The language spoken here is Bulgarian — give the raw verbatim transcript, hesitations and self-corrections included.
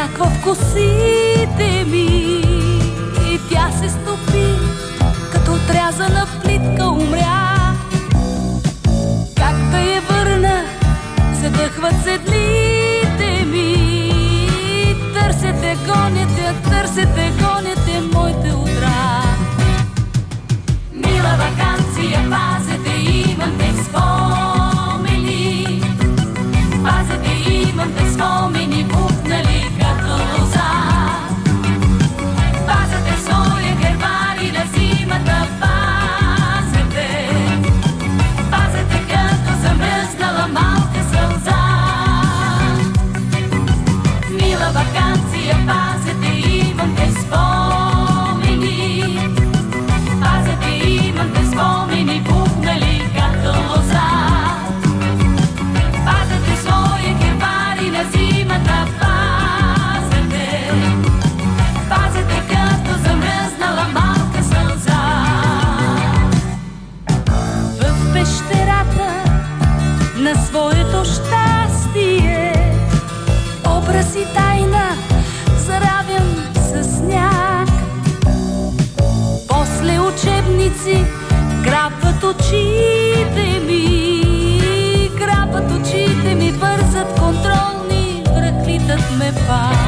мрак в косите ми и тя се стопи, като отрязана плитка умря. Как да я върна, задъхват се дните ми. Търсете, гоните, търсете, гоните моите утра. Мила ваканция, пазете, имам те спомени. Пазете, имам те спомени, бухнали като лоза. Пазете своя гербари на зимата, пазете. Пазете като замръзнала малка сълза. Мила ваканция, пазете, имам те спомени. Пазете, имам те спомени, бухнали като лоза. Пазете своя гербари на зимата, пазете. Пазете като замръзнала малка сълза. В пещерата на своето щастие образ и тайна заравям със сняг. После учебници грабват очите ми, грабват очите ми, бързат контролни, връхлитат ме пак.